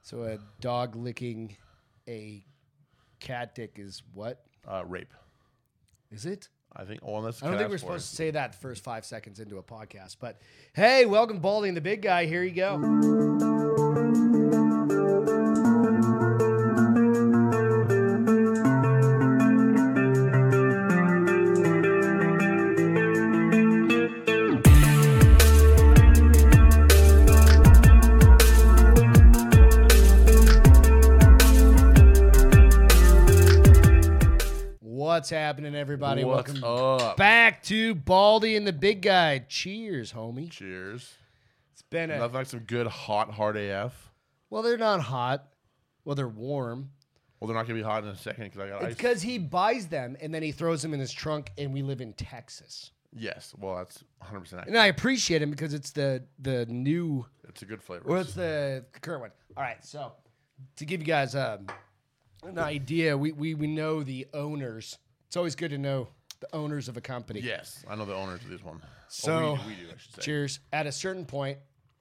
So a dog licking a cat dick is what? Rape. Is it? I think. Oh, unless I don't think we're supposed to say that the first 5 seconds into a podcast. But hey, welcome to Baldy and the Big Guy. Here you go. What's happening, everybody? What's Welcome up? back to Baldy and the Big Guy. Cheers, homie. Cheers. It's been a... Nothing like some good hot hard AF. Well, they're not hot. Well, they're warm. Well, they're not gonna be hot in a second because I got It's ice. because he buys them and then he throws them in his trunk, and we live in Texas. Yes. Well, that's 100% accurate. And I appreciate him because it's the new... It's a good flavor. Well, it's the current one. All right, so to give you guys an idea, we know the owners. It's always good to know the owners of a company. Yes, I know the owners of this one. So, we do. I should say. cheers. At a certain point,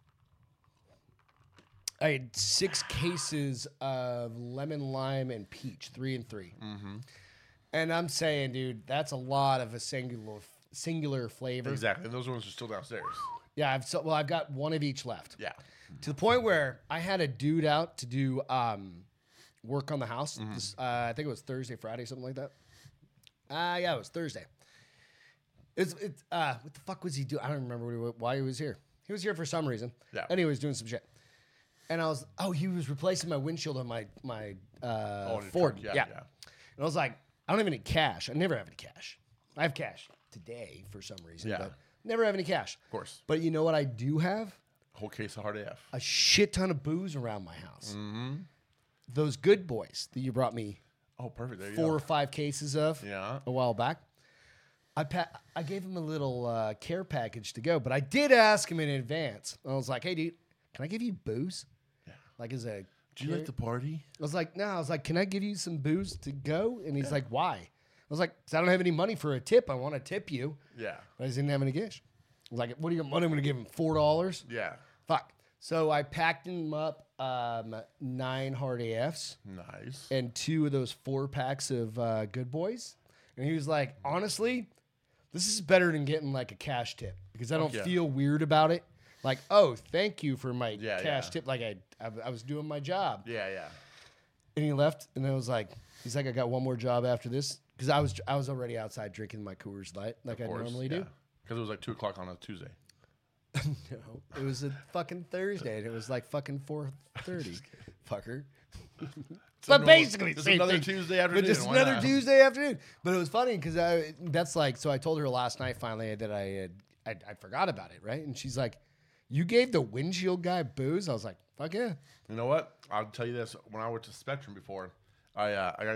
I had 6 cases of lemon, lime, and peach, 3 and 3. Mm-hmm. And I'm saying, dude, that's a lot of a singular flavor. Exactly. And those ones are still downstairs. Yeah, I've got one of each left. Yeah. To the point where I had a dude out to do work on the house. Mm-hmm. I think it was Thursday, Friday, something like that. Yeah, it was Thursday. What the fuck was he doing? I don't remember why he was here. He was here for some reason. Yeah. And he was doing some shit. And he was replacing my windshield on my Ford. Truck. Yeah. And I was like, I don't have any cash. I never have any cash. I have cash today for some reason, Yeah. but never have any cash. Of course. But you know what I do have? Whole case of hard AF. A shit ton of booze around my house. Mm-hmm. Those good boys that you brought me Oh, perfect. There you 4 go. or 5 cases of Yeah. a while back. I gave him a little care package to go, but I did ask him in advance. I was like, hey, dude, can I give you booze? Yeah. Like, as a Do you like to party? I was like, no. I was like, can I give you some booze to go? And he's like, why? I was like, because I don't have any money for a tip. I want to tip you. Yeah. But I just didn't have any cash. I was like, what do you want? I'm going to give him $4? Yeah. Fuck. So I packed him up 9 hard AFs Nice. and 2 of those 4 packs of Good Boys. And he was like, honestly, this is better than getting like a cash tip because I don't yeah. feel weird about it. Like, oh, thank you for my Yeah, cash yeah. tip. Like I was doing my job. Yeah, yeah. And he left, and I was like, he's like, I got one more job after this because I was already outside drinking my Coors Light like I normally do. Because it was like 2 o'clock on a Tuesday. No, it was a fucking Thursday, and it was like fucking 4:30, fucker. But basically, just same another thing. Tuesday afternoon. But just why another not? Tuesday afternoon. But it was funny because so I told her last night finally that I forgot about it, right? And she's like, "You gave the windshield guy booze?" I was like, "Fuck yeah!" You know what? I'll tell you this. When I went to Spectrum before, I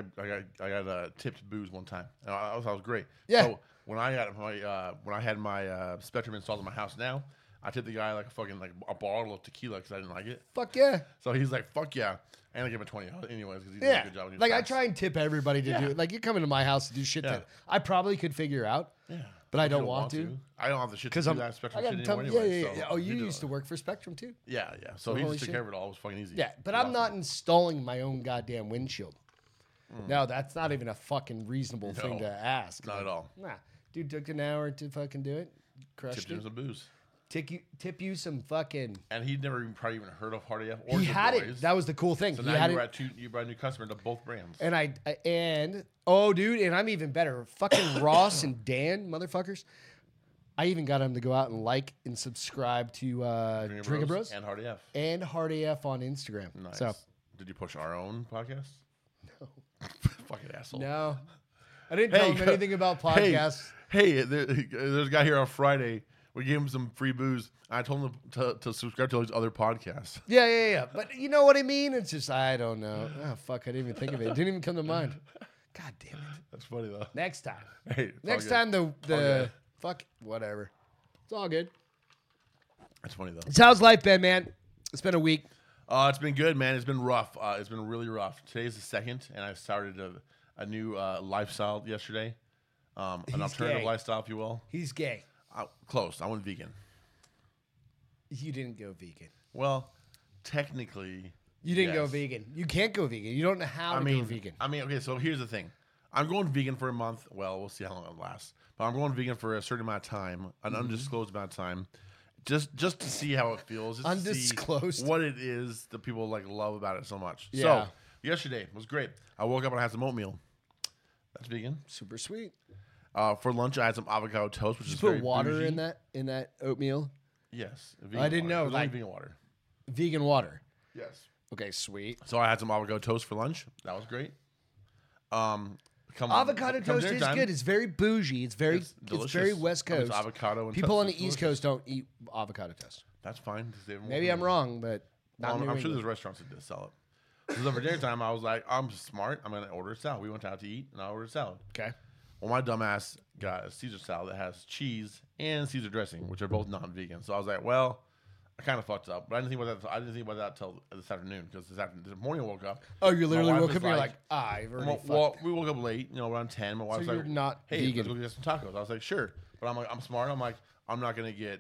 got tipped booze one time. And I was great. Yeah. So when I had my Spectrum installed in my house now, I tipped the guy like a bottle of tequila because I didn't like it. Fuck yeah. So he's like, "Fuck yeah," and I give him $20 anyways because he did Yeah. a good job. Like I try and tip everybody to do it. Like you're coming to my house to do shit Yeah. that I probably could figure out. Yeah. But I You don't want to. I don't have the shit to Because do I'm that Spectrum I shit got anymore yeah. anyway. So Oh, you do used it. to work for Spectrum too. Yeah. So he holy just took shit. care of it all. It was fucking easy. Yeah, but It was I'm not awesome. installing my own goddamn windshield. No, that's not even a fucking reasonable thing to ask. Not at all. Nah, dude took an hour to fucking do it. Crushed Tipped him it. some booze. Tip you some fucking. And he'd never probably even heard of Hard AF or He Good had Boys. it. That was the cool thing. So he now had you brought a new customer to both brands. and oh, dude, and I'm even better. Fucking Ross and Dan, motherfuckers. I even got him to go out and like and subscribe to Drinking Bros and Hard AF. and Hard AF on Instagram. Nice. So Did you push our own podcast? No. Fucking asshole. no, I didn't tell him anything about podcasts. Hey, there's a guy here on Friday. We gave him some free booze. I told him to subscribe to all these other podcasts. Yeah. But you know what I mean? It's just, I don't know. Oh, fuck, I didn't even think of it. It didn't even come to mind. God damn it. That's funny, though. Next time. Hey, it's all Next good. time, the good. fuck, whatever. It's all good. That's funny, though. So how's life been, man? It's been a week. It's been good, man. It's been rough. It's been really rough. Today's the 2nd, and I started a new lifestyle yesterday. An He's alternative gay. lifestyle, if you will. He's gay. Close. I went vegan. You didn't go vegan. Well, technically, You didn't go Yes. vegan. You can't go vegan. You don't know how to go vegan. Okay, so here's the thing. I'm going vegan for a month. Well, we'll see how long it lasts. But I'm going vegan for a certain amount of time, an Mm-hmm. undisclosed amount of time, just to see how it feels. Just Undisclosed? To see what it is that people like love about it so much. Yeah. So yesterday was great. I woke up and I had some oatmeal. That's vegan. Super sweet. For lunch, I had some avocado toast, which Did is you very put water bougie. in that oatmeal? Yes, I didn't know, It was only like- vegan water. Vegan water. Yes. Okay, sweet. So I had some avocado toast for lunch. That was great. Avocado come toast dinner is time, good. It's very bougie. It's very delicious. very West Comes Coast. avocado and People on toast. the It's East delicious. Coast don't eat avocado toast. That's fine. 'Cause they have more Maybe I'm food. wrong, but not I'm New sure England. there's restaurants that sell it. So for dinner time, I was like, I'm smart. I'm gonna order a salad. We went out to eat, and I ordered a salad. Okay. Well, my dumbass got a Caesar salad that has cheese and Caesar dressing, which are both non-vegan. So I was like, well, I kind of fucked up, but I didn't think about that. I didn't think about that till this afternoon because this morning I woke up. Oh, you literally wife woke was up and you're like, I've already Well, fucked. we woke up late, around 10. My wife's So like, you're not hey, vegan. let's go get some tacos. I was like, sure. But I'm like, I'm smart. I'm like, I'm not going to get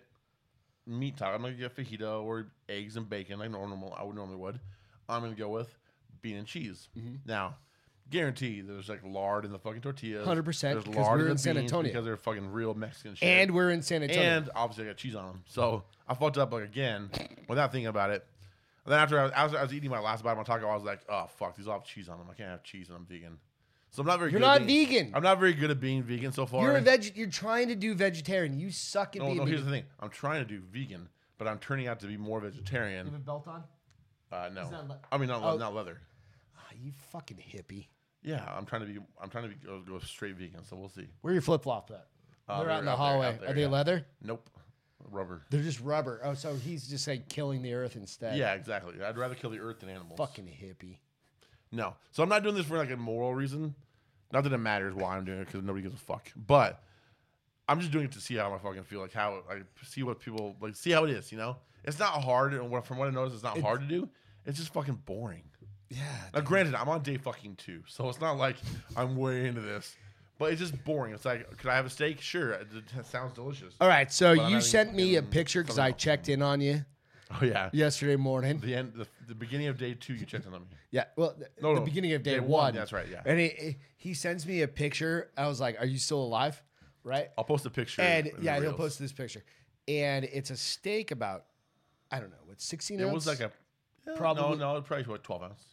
meat tacos. I'm going to get fajita or eggs and bacon like I would normally would. I'm going to go with bean and cheese. Mm-hmm. Now, guarantee there's like lard in the fucking tortillas. 100%, There's 'cause lard we're in in the San beans Antonio. because they're fucking real Mexican shit. And we're in San Antonio. And obviously I got cheese on them. So I fucked up like again without thinking about it. And then after I was eating my last bite of my taco, I was like, oh, fuck, these all have cheese on them. I can't have cheese and I'm vegan. So I'm not very You're good not at being, vegan. I'm not very good at being vegan so far. You're trying to do vegetarian. You suck at No, being here's vegan. the thing. I'm trying to do vegan, but I'm turning out to be more vegetarian. You have a belt on? No. Is that I mean, Oh. not leather. Ah, you fucking hippie. Yeah, I'm trying to go straight vegan, so we'll see. Where are your flip flops at? They're out in the out there, hallway. out there, Are they yeah. leather? Nope. Rubber. They're just rubber. Oh, so he's just like killing the earth instead. Yeah, exactly. I'd rather kill the earth than animals. Fucking hippie. No. So I'm not doing this for like a moral reason. Not that it matters why I'm doing it because nobody gives a fuck. But I'm just doing it to see how I fucking feel. Like how I see what people like. See how it is. It's not hard. And from what I noticed, it's not hard to do. It's just fucking boring. Yeah. Now, granted, I'm on day fucking 2, so it's not like I'm way into this. But it's just boring. It's like, could I have a steak? Sure. It sounds delicious. All right. So But I'm you having sent me a fucking picture because something I else. checked in on you Oh yeah. yesterday morning. The beginning of day 2, you checked in on me. Yeah. Well, the beginning of day day one. That's right. Yeah. And he sends me a picture. I was like, "Are you still alive?" Right. I'll post a picture. And in the yeah, he'll reels. post this picture, and it's a steak about, I don't know, what's 16 ounce? It was like a Probably- no, probably what 12 ounce.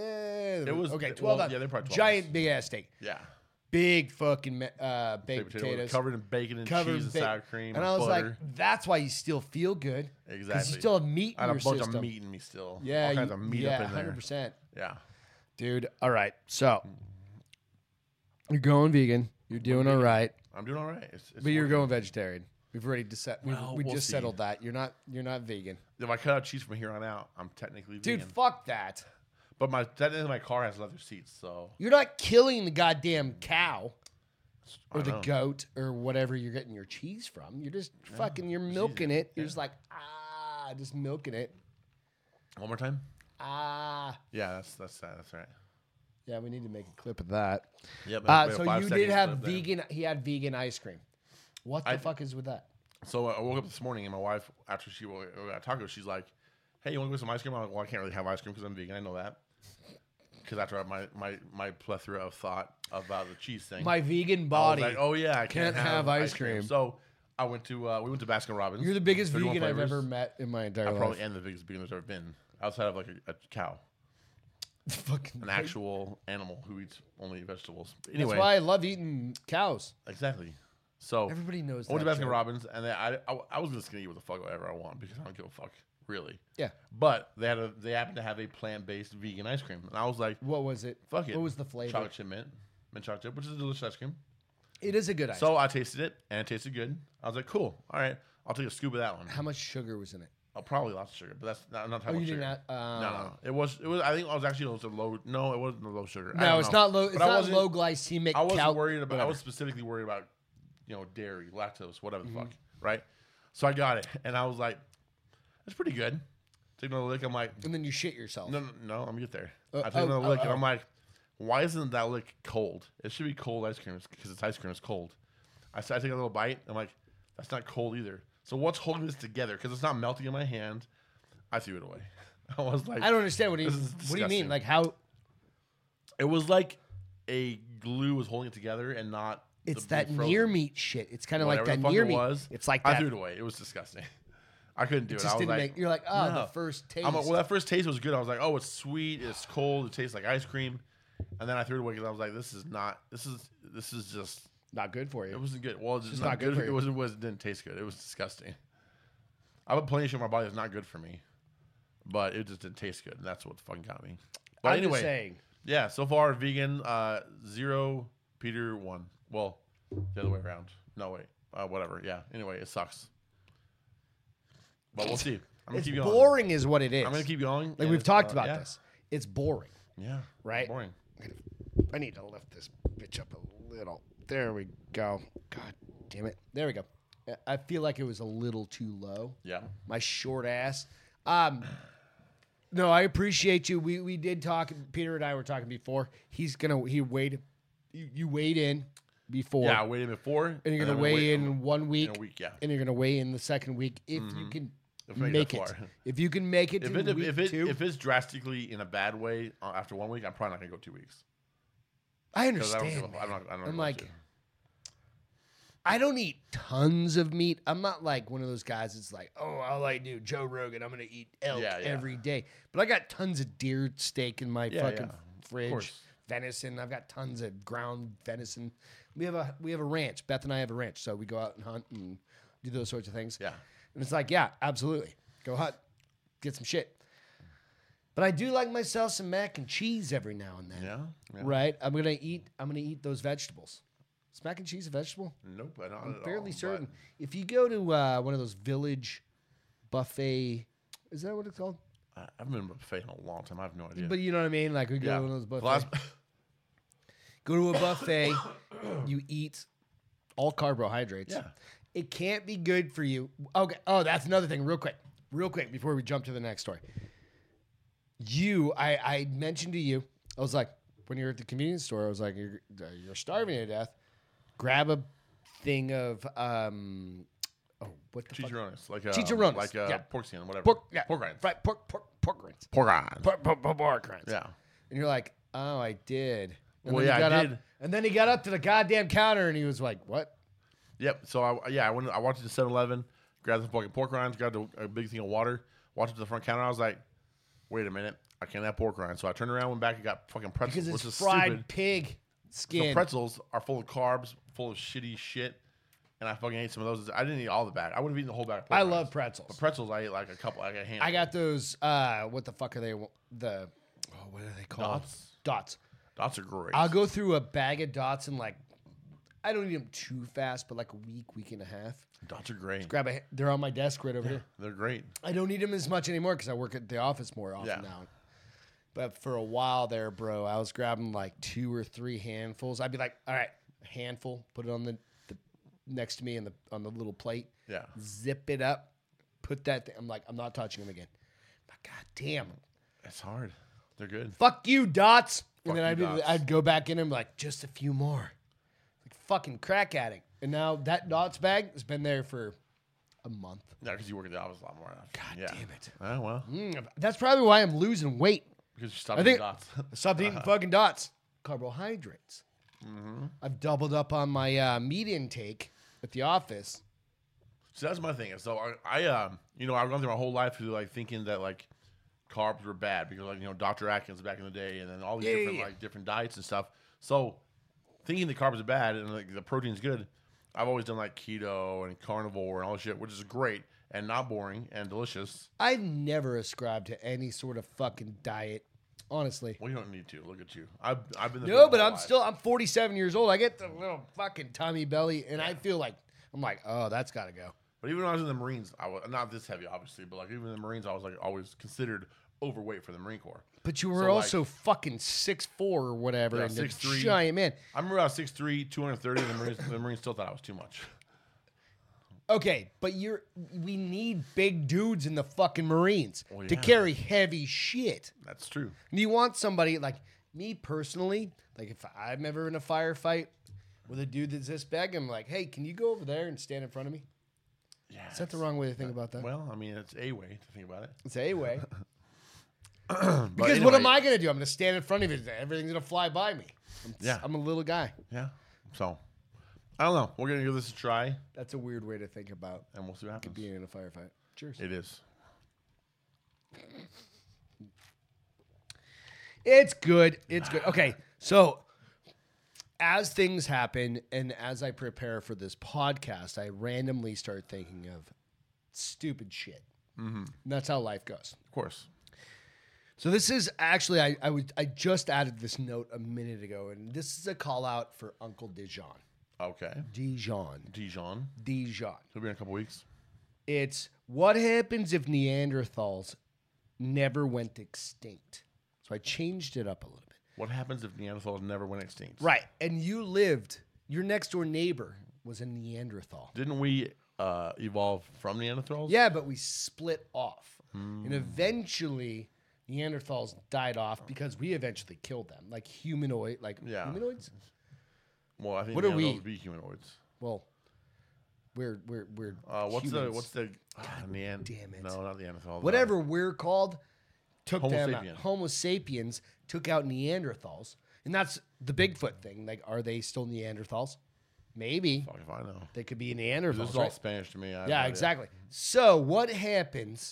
It was- okay. well, 12 ounce. yeah, they're probably 12 giant, ounce. big ass steak, Yeah. big fucking baked Baked potatoes, covered in bacon and covered cheese in and ba- sour cream and I was butter. like, that's why you still feel good, because Exactly. you still have meat I in had a your bunch system. of meat in me still. Yeah, All kinds of meat up in there. 100%, Yeah. dude. All right, so you're going vegan. You're doing all right, I'm doing all right. It's but you're working. going vegetarian. We've already Well, we we'll just see. settled that. You're not vegan, If I cut out cheese from here on out, I'm technically dude. vegan. Fuck that. But technically my car has leather seats, so You're not killing the goddamn cow or I the know. goat or whatever you're getting your cheese from. You're just you're milking it. You're just like, just milking it. One more time. Yeah, Yeah, that's right. we need to make a clip of that. Yep. So you did have vegan, he had vegan ice cream. What the fuck is with that? So I woke up this morning and my wife, after we got tacos, she's like, "Hey, you want to go get some ice cream?" I'm like, "Well, I can't really have ice cream because I'm vegan. I know that." Because after my plethora of thought about the cheese thing, My vegan I was body. like, "Oh yeah, I can't have ice cream." So I went to we went to Baskin Robbins. You're the biggest 31 vegan I've flavors. ever met in my entire I life. probably am the biggest vegan there's ever been, outside of like a cow, Fucking an actual animal who eats only vegetables. That's Anyway, why I love eating cows. exactly. So Everybody knows I went that to Baskin joke. Robbins, and then I was just gonna eat what the fuck whatever I want because I don't give a fuck really. Yeah. But they happened to have a plant-based vegan ice cream, and I was like, What was it? fuck it. What was the flavor? chocolate chip mint chocolate chip, which is a delicious ice cream. It is a good ice So I tasted it, and it tasted good. I was like, cool. All right, I'll take a scoop of that one. How much sugar was in it? Probably lots of sugar, but that's not Oh, talking you about did sugar. not. No. It was. I think it was actually a low. No, it wasn't a low sugar. I No, don't it's know. not low. It's But I not wasn't- low glycemic. I wasn't cal- worried about. I whatever. was specifically worried about, dairy, lactose, whatever Mm-hmm. the fuck, right? So I got it, and I was like, "That's pretty good." Take another lick. I'm like, And then you shit yourself. no, I'm gonna get there. Oh, I take another lick, and oh. I'm like, "Why isn't that lick cold? It should be cold ice cream because it's ice cream. It's cold." I take a little bite. I'm like, "That's not cold either." So what's holding this together? Because it's not melting in my hand. I threw it away. I was like, I don't understand. What do you this is mean? disgusting. Like how? It was like a glue was holding it together and not. It's the that frozen. near meat shit. It's kind of like Whatever that the fuck near it meat. was, It's like I that. threw it away. It was disgusting. I couldn't do It it. just I was didn't like, make. You're like, oh, no. the first taste. well, that first taste was good. I was like, oh, it's sweet. It's cold. It tastes like ice cream. And then I threw it away because I was like, this is not. This is just. not good for you. It wasn't good. Well, it's just It's not, not good good. for you. It didn't taste good. It was disgusting. I put plenty of shit in my body that's not good for me, but it just didn't taste good, and that's what fucking got me. But I'm anyway, just saying. yeah. So far, vegan 0, Peter 1. Well, the other way around. No wait. Whatever. Yeah. Anyway, it sucks. But we'll see. I'm gonna It's keep going. boring, is what it is. I'm gonna keep going. Like and we've it's, talked about yeah. this. It's boring, Yeah. right? Boring. I need to lift this bitch up a little. There we go. God damn it. There we go. I feel like it was a little too low. Yeah. My short ass. No, I appreciate you. We did talk. Peter and I were talking before. He weighed. You weighed in before. Yeah. I waited before, And you're then gonna I'm weigh wait in 1 week. in a week. Yeah. And you're gonna weigh in the second week if you can If I make that it. far. If you can make it to week two. If it's drastically in a bad way after 1 week, I'm probably not gonna go 2 weeks. I 'Cause I don't understand. give a- I'm not I'm going like, to. I don't eat tons of meat. I'm not like one of those guys that's like, oh, all I do, Joe Rogan, I'm going to eat elk Yeah, yeah. every day. But I got tons of deer steak in my Yeah, fucking yeah. Of fridge. course. Venison. I've got tons of ground venison. We have a ranch. Beth and I have a ranch. So we go out and hunt and do those sorts of things. Yeah. And it's like, yeah, absolutely. Go hunt. Get some shit. But I do like myself some mac and cheese every now and then. Yeah. Yeah. Right? I'm gonna eat those vegetables. Is mac and cheese a vegetable? Nope. I don't. I'm fairly certain. If you go to one of those village buffet, is that what it's called? I haven't been to a buffet in a long time. I have no idea. But you know what I mean? Like we go yeah. to one of those The buffets. last- Go to a buffet, you eat all carbohydrates. Yeah. It can't be good for you. Okay. Oh, that's another thing. Real quick, before we jump to the next story. I mentioned to you, I was like, when you're at the convenience store, I was like, you're starving to death. Grab a thing of what the fuck? Chicharrones, Chicharrones, like yeah. pork skin, whatever. Pork, yeah, pork rinds. Right, pork rinds. Pork rinds. Pork rinds. Yeah. And you're like, oh, I did. And Well, then he yeah, I got did. Up, and then he got up to the goddamn counter and he was like, what? Yep. So I walked to 7-Eleven, grabbed the fucking pork rinds, grabbed a big thing of water, walked up to the front counter. I was like, wait a minute, I can't have pork rinds. So I turned around, went back, and got fucking pretzels. Because which it's is fried stupid. pig So skin. pretzels are full of carbs, full of shitty shit, and I fucking ate some of those. I didn't eat all the bag. I would have eaten the whole bag. Of pork I rinds. love pretzels. But pretzels, I ate like a couple, like a handful. I got those, what the fuck are they? What are they called? Dots. Dots are great. I'll go through a bag of dots in like, I don't eat them too fast, but like a week and a half. Dots are great. They're on my desk right over here. They're great. I don't eat them as much anymore because I work at the office more often Yeah. now. But for a while there, bro, I was grabbing like 2 or 3 handfuls. I'd be like, all right, a handful, put it on the next to me on the little plate. Yeah. Zip it up, put that. I'm like, I'm not touching them again. But God damn, It's hard. They're good. fuck you, dots. Fuck And then you, Dots. I'd go back in and be like, just a few more, like fucking crack addict. And now that dots bag has been there for a month. Yeah, because you work at the office a lot more. God yeah. damn it. Oh, well. That's probably why I'm losing weight. Because you stopped I eating think dots. I stopped eating fucking dots. Carbohydrates. I've doubled up on my meat intake at the office. So that's my thing. So I've gone through my whole life through like thinking that like carbs were bad because like Dr. Atkins back in the day and then all these different like different diets and stuff. So thinking the carbs are bad and like the protein's good, I've always done like keto and carnivore and all this shit, which is great and not boring and delicious. I've never ascribed to any sort of fucking diet, honestly. Well, you don't need to. Look at you. I've been No, but I'm 47 years old. I get the little fucking tummy belly, and I feel like I'm like, oh, that's got to go. But even when I was in the Marines, I was not this heavy, obviously, but like even in the Marines, I was like always considered overweight for the Marine Corps. But you were So, also fucking 6'4" or whatever, Yeah, and a 6'3". giant man. I remember I was 6'3", 230, and the Marines still thought I was too much. Okay, but we need big dudes in the fucking Marines Well, to yeah. carry heavy shit. That's true. And you want somebody like me personally, like if I'm ever in a firefight with a dude that's this big, I'm like, hey, can you go over there and stand in front of me? Yeah. Is that the wrong way to think about that? Well, I mean, it's a way to think about it. It's a way. Because what am I going to do? I'm going to stand in front of it. Everything's going to fly by me. I'm a little guy. Yeah. So, I don't know. We're going to give this a try. That's a weird way to think about And we'll see what happens. being in a firefight. Cheers. It is. It's good. It's good. Okay, so as things happen and as I prepare for this podcast, I randomly start thinking of stupid shit. Mm-hmm. And that's how life goes. Of course. So this is actually I just added this note a minute ago, and this is a call out for Uncle Dijon. Okay. Dijon. He'll be in a couple weeks. It's what happens if Neanderthals never went extinct. So I changed it up a little bit. What happens if Neanderthals never went extinct? Right. And your next door neighbor was a Neanderthal. Didn't we evolve from Neanderthals? Yeah, but we split off. And eventually Neanderthals died off because we eventually killed them. Like humanoids. Well, I think What are Neanderthals we? would be humanoids. Well, we're What's humans. the damn it. No, not Neanderthals. Whatever we're called, took Homo them out. sapien. Homo sapiens took out Neanderthals. And that's the Bigfoot thing. Like, are they still Neanderthals? Maybe. Fuck if I know. They could be Neanderthals. This is all right? Spanish to me. I have Yeah, no idea. exactly. So what happens?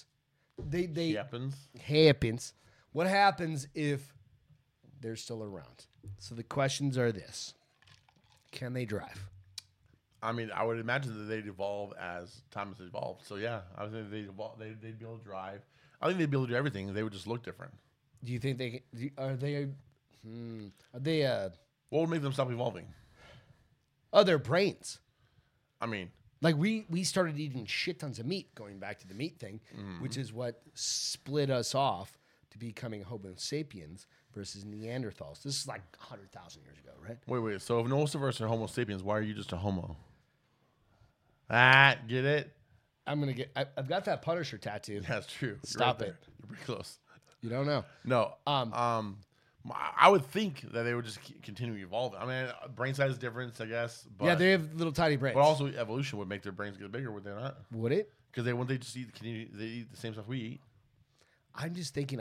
Happens. What happens if they're still around? So the questions are this: can they drive? I mean, I would imagine that they'd evolve as time has evolved. So yeah, I would think they'd evolve. They'd be able to drive. I think they'd be able to do everything. They would just look different. Do you think they are they? Are they? What would make them stop evolving? Oh, their brains. I mean, Like we started eating shit tons of meat, going back to the meat thing, which is what split us off to becoming Homo sapiens versus Neanderthals. This is like 100,000 years ago, right? wait. So if most of us are Homo sapiens, why are you just a Homo? Get it? I've got that Punisher tattoo. That's true. Stop You're it. You're pretty close. You don't know. No. I would think that they would just continue evolving. I mean, brain size is different, I guess. But, Yeah, they have little tiny brains. But also, evolution would make their brains get bigger, would they not? Would it? Because wouldn't they just eat? They eat the same stuff we eat? I'm just thinking.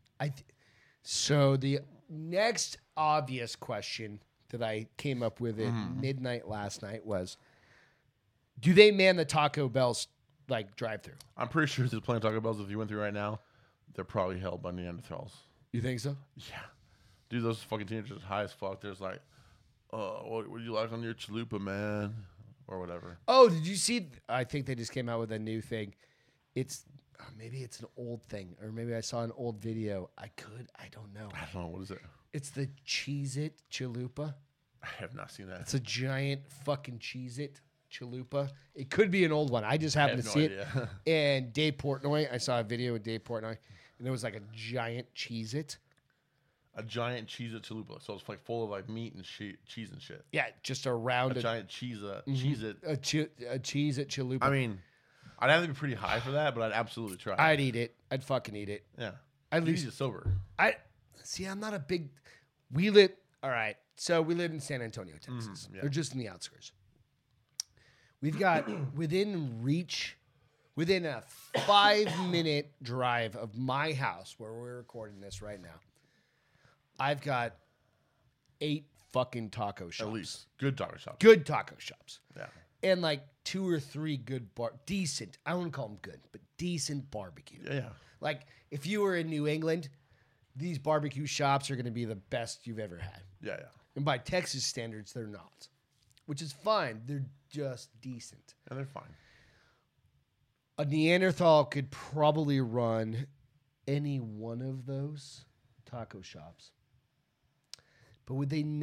So the next obvious question that I came up with at midnight last night was: do they man the Taco Bell's like drive-through? I'm pretty sure there's plenty of Taco Bells. If you went through right now, they're probably held by Neanderthals. You think so? Yeah, dude, those fucking teenagers are high as fuck. There's like, what would you like on your chalupa, man, or whatever. Oh, did you see? I think they just came out with a new thing. It's maybe it's an old thing, or maybe I saw an old video. I don't know. I don't know, what is it? It's the Cheez-It Chalupa. I have not seen that. It's a giant fucking Cheez-It Chalupa. It could be an old one. I just happened to see it. And Dave Portnoy, I saw a video with Dave Portnoy, and there was like a giant Cheez-It. A giant Cheez-It chalupa, so it's like full of like meat and cheese and shit. Yeah, just around A giant Cheez-It. a Cheez-It Chalupa. I mean, I'd have to be pretty high for that, but I'd absolutely try. I'd eat it. I'd fucking eat it. Yeah. At You least eat it sober. I'm not a big. All right. So we live in San Antonio, Texas. yeah. Or just in the outskirts. We've got within a 5-minute drive of my house where we're recording this right now. I've got 8 fucking taco shops. At least. Good taco shop. Good taco shops. Yeah. And like 2 or 3 good decent. I wouldn't call them good, but decent barbecue. Yeah. Like if you were in New England, these barbecue shops are going to be the best you've ever had. Yeah. And by Texas standards, they're not, which is fine. They're just decent. And they're fine. A Neanderthal could probably run any one of those taco shops. But would they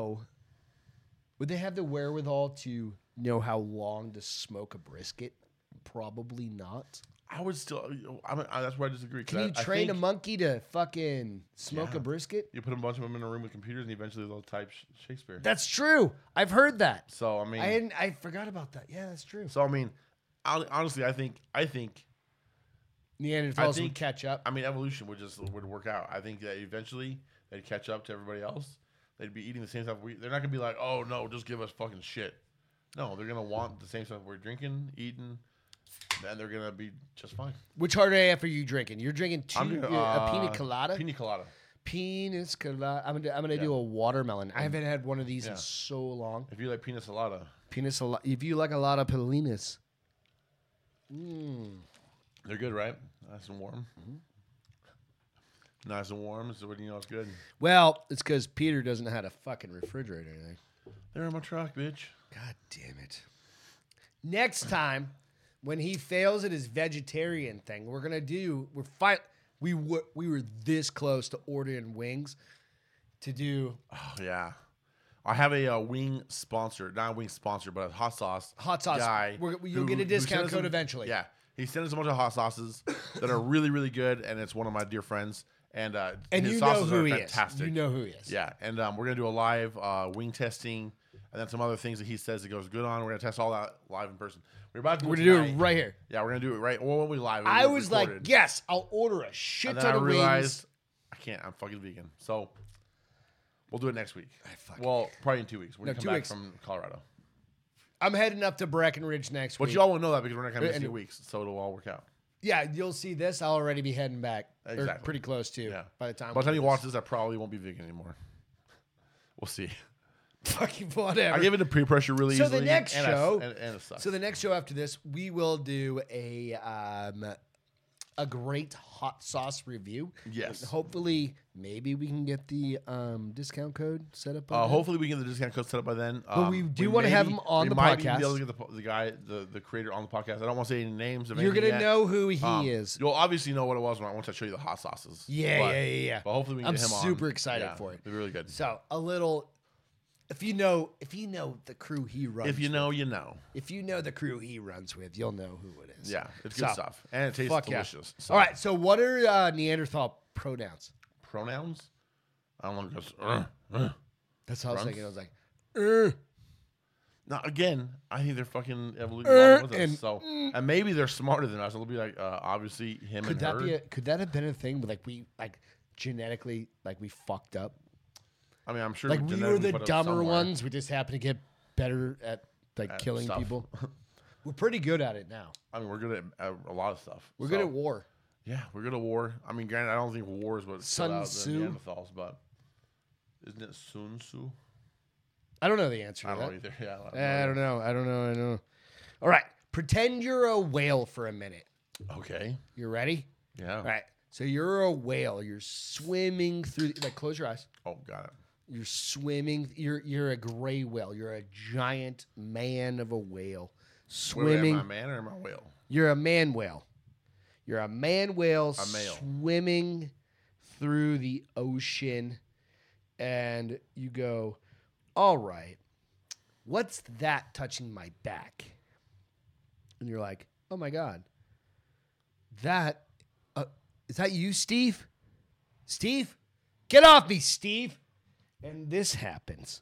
have the wherewithal to know how long to smoke a brisket? Probably not. I would still. That's where I disagree. Can you train a monkey to fucking smoke Yeah. a brisket? You put a bunch of them in a room with computers, and eventually they'll type Shakespeare. That's true. I've heard that. So I mean, I forgot about that. Yeah, that's true. So I mean, honestly, I think Neanderthals would catch up. I mean, evolution would work out. I think that eventually they'd catch up to everybody else. They'd be eating the same stuff. They're not gonna be like, oh no, just give us fucking shit. No, they're gonna want the same stuff we're drinking, eating. then they're gonna be just fine. Which hard AF are you drinking? You're drinking I'm doing, a pina colada. Pina colada. Penis colada. I'm gonna do a watermelon. I haven't had one of these in so long. If you like pina colada, If you like a lot of pelinas. they're good, right? Nice and warm. Nice and warm. So what do you know? It's good. Well, it's because Peter doesn't know how to fucking refrigerate anything. They're in my truck, bitch. God damn it. Next time, when he fails at his vegetarian thing, we were this close to ordering wings to do Oh yeah. I have a wing sponsor, not a wing sponsor, but a hot sauce guy. You'll get a discount code eventually. Yeah, he sent us a bunch of hot sauces that are really, really good, and it's one of my dear friends. And his you know sauces who are he fantastic. is. You know who he is. Yeah, and we're gonna do a live wing testing, and then some other things that he says it goes good on. We're gonna test all that live in person. We're gonna do it right here. Yeah, we're gonna do it right. Well, when we live, I was like, yes, I'll order a shit and then ton I of realized wings. I can't. I'm fucking vegan, so we'll do it next week. fucking Well, probably in 2 weeks. When No, you come 2 back weeks. from Colorado. I'm heading up to Breckenridge next But week. y'all won't know that because we're not gonna miss And- 2 weeks, so it'll all work out. Yeah, you'll see this. I'll already be heading back. Or Exactly. pretty close to. Yeah. By the time. By the time we you do watch this, I probably won't be vegan anymore. We'll see. this. Fucking whatever. I give it a pre-pressure really So easily. the next and show- and it sucks. So the next show after this, we will do a great hot sauce review. Yes. And hopefully, maybe we can get the discount code set up. by then. Hopefully we get the discount code set up by then. But we do wanna have him on the We might even podcast. be able to get the guy, the creator on the podcast. I don't want to say any names of You're anything gonna yet. know who he is. You'll obviously know what it was once I show you the hot sauces. Yeah. But hopefully we can I'm get him on. super excited Yeah, for it. They're really good. So a little, if you know the crew he runs. If you know, you know. If you know the crew he runs with, you'll know who it is. Yeah, it's good So, stuff. And it tastes Fuck yeah. delicious. So, All right. So what are Neanderthal pronouns? Pronouns? I don't know. That's how I was Grunts? thinking. I was like, Now, again, I think they're fucking evolutionary with us. and- So, and maybe they're smarter than us. It'll be like, obviously, him could and that her. could that have been a thing? With we genetically we fucked up. I mean, I'm sure Like we were genetically the put us dumber somewhere ones. We just happen to get better at killing stuff. people. We're pretty good at it now. I mean, we're good at a lot of stuff. We're So, good at war. Yeah, we're good at war. I mean, granted, I don't think war is what Sun killed out Tzu? the Neanderthals, but isn't it Sun Tzu? I don't know the answer I to don't that. know either. Yeah, I don't know. I don't know. All right. Pretend you're a whale for a minute. Okay. You ready? Yeah. All right. So you're a whale. You're swimming through. Close your eyes. Oh, got it. You're swimming. You're a gray whale. You're a giant man of a whale swimming. Wait, am I a man or am I a whale? You're a man whale. You're a man whale A male. swimming through the ocean, and you go, all right, what's that touching my back? And you're like, oh my God, is that you, Steve? Steve? Get off me, Steve. And this happens.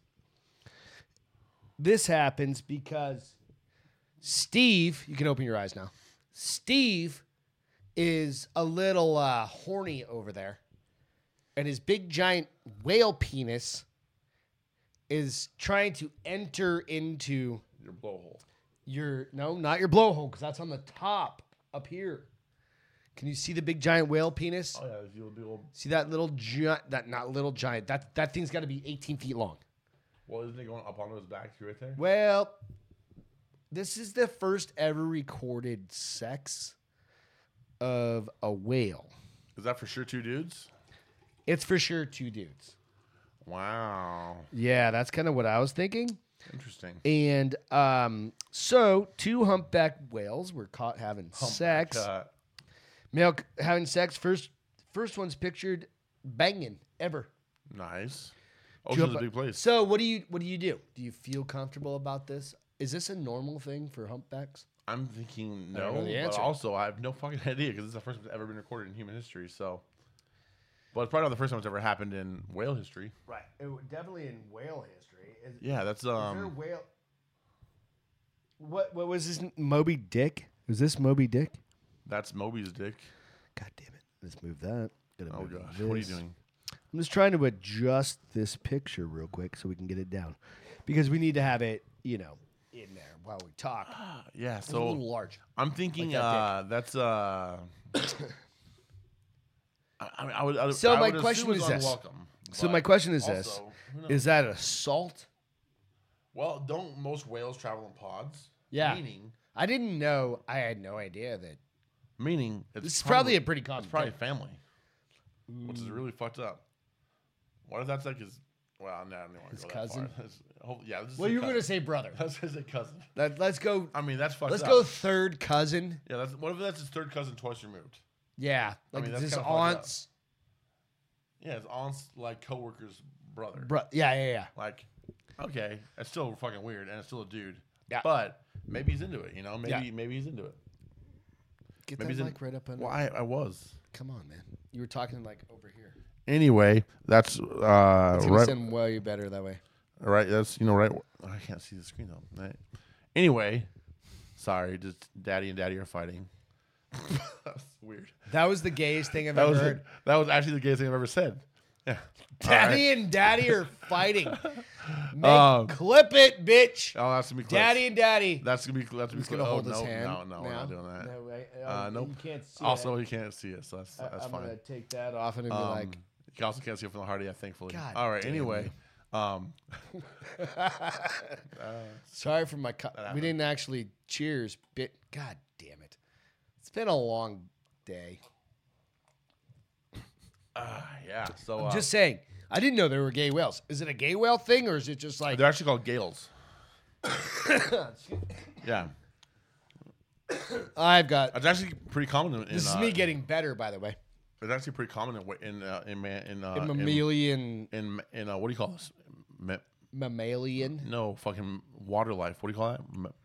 This happens because Steve, you can open your eyes now. Steve is a little horny over there. And his big giant whale penis is trying to enter into Your blowhole. not your blowhole, because that's on the top up here. Can you see the big giant whale penis? Oh, yeah. If you'll be able, See that little giant, that thing's got to be 18 feet long. well, isn't it going up onto his back too right there? Well, this is the first ever recorded sex of a whale. Is that for sure two dudes? It's for sure two dudes. Wow. Yeah, that's kind of what I was thinking. Interesting. And so two humpback whales were caught having sex. Male having sex. First one's pictured banging ever. Nice. Ocean's a big place. So what do you do? Do you feel comfortable about this? Is this a normal thing for humpbacks? I'm thinking I don't no, know the but answer. also I have no fucking idea because this is the first time it's ever been recorded in human history. So, but it's probably not the first time it's ever happened in whale history. Right. Definitely in whale history. Yeah, that's Is there a whale? What was this? Moby Dick? Was this Moby Dick? that's Moby's dick. God damn it! Let's move that. Gotta Oh move gosh, what are you this. doing? I'm just trying to adjust this picture real quick so we can get it down, because we need to have it, in in there while we talk. Yeah, It's a little so large. I'm thinking Like that's I mean, I would. So I my would question assume it's is this. unwelcome, So but my question is this: also, who knows? is that assault? Well, don't most whales travel in pods? Yeah. Meaning I didn't know. I had no idea that it's this is probably a pretty common. it's probably thing. family, which is really fucked up. What if that's like his? Well, no, I don't want His to go cousin? that far. Yeah. Well, you were gonna say brother. I was gonna say cousin. Let's go. I mean, that's fucked Let's up. go third cousin. Yeah, what if that's his third cousin twice removed? Yeah, like mean, that's his kinda fucked up. aunt's. Yeah, his aunt's like coworker's brother. Yeah. Like, okay, it's still fucking weird, and it's still a dude. Yeah. But maybe he's into it. You know, maybe Yeah. maybe he's into it. Get Maybe that he's mic right up under. Well, I was. Come on, man. You were talking like over here. Anyway, that's It's gonna right. sound way better that way. Right. That's right. I can't see the screen though. Right. Anyway, sorry. Just daddy and daddy are fighting. That's weird. That was the gayest thing I've ever heard. That was actually the gayest thing I've ever said. Yeah. Daddy and daddy are fighting. Clip it, bitch. Oh, that's gonna be close. Daddy and daddy. That's gonna be. That's He's close. gonna hold no, his hand. No, we're not doing that. No, right? Nope. You can't see Also, it. you can't see it, so that's I'm fine. gonna take that off and be like, You also can't see it from the hard, yeah, thankfully. God All right. damn Anyway, sorry for my. We happened. didn't actually cheers. Bit. God damn it. It's been a long day. yeah. So I'm just saying. I didn't know there were gay whales. Is it a gay whale thing or is it just like? they're actually called gales. Yeah, I've got. it's actually pretty common in. This is me getting better, by the way. It's actually pretty common in Mammalian, what do you call this? mammalian, No, fucking water life. What do you call that?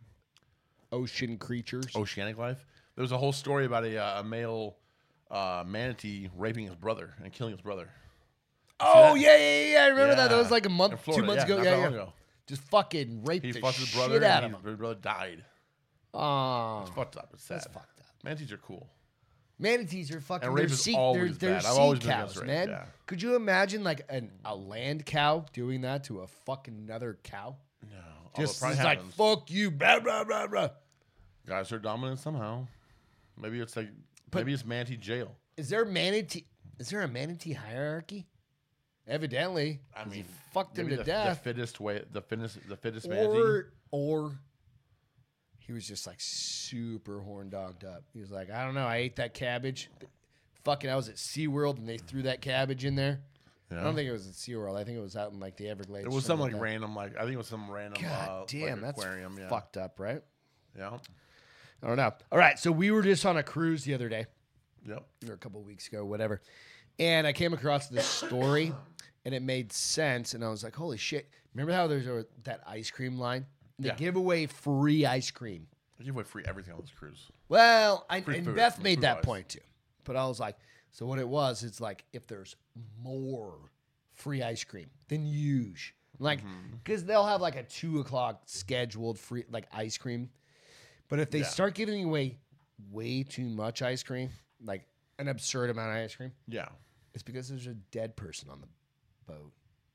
ocean creatures. Oceanic life. There was a whole story about a male manatee raping his brother and killing his brother. Oh that? yeah. I remember that. That Yeah. was like a month, In Florida, 2 months ago. not that Yeah. long ago. Just fucking raped He the fucked his shit brother, out and of him. his brother died. Oh, It's fucked up. It's sad. that's fucked up. Manatees are cool. Manatees are fucking. And rape They're is sea, always they're bad. I've sea always been cows, against rape, man. yeah. Could you imagine like a land cow doing that to a fucking another cow? No, Just although it it's probably like happens. fuck you, blah blah blah blah. Guys are dominant somehow. Maybe it's like maybe it's manatee jail. Is there a manatee hierarchy? Evidently, I 'cause he mean, fucked him maybe to the death. fittest manatee. Or he was just like super horn dogged up. He was like, I don't know, I ate that cabbage. Fucking, I was at SeaWorld and they threw that cabbage in there. Yeah. I don't think it was at SeaWorld. I think it was out in like the Everglades. It was something some like that. random I think it was some random God damn, like that's aquarium. Yeah. fucked up, right? Yeah. I don't know. All right, so we were just on a cruise the other day, Yep. or a couple of weeks ago, whatever, and I came across this story, and it made sense, and I was like, holy shit! Remember how there's that ice cream line? They Yeah. give away free ice cream. They give away free everything on this cruise. Well, Free and food, Beth made that food-wise. point too, but I was like, so what it was? It's like if there's more free ice cream than usual, like because they'll have like a 2:00 scheduled free like ice cream. But if they Yeah. start giving away way too much ice cream, like an absurd amount of ice cream, Yeah. it's because there's a dead person on the boat.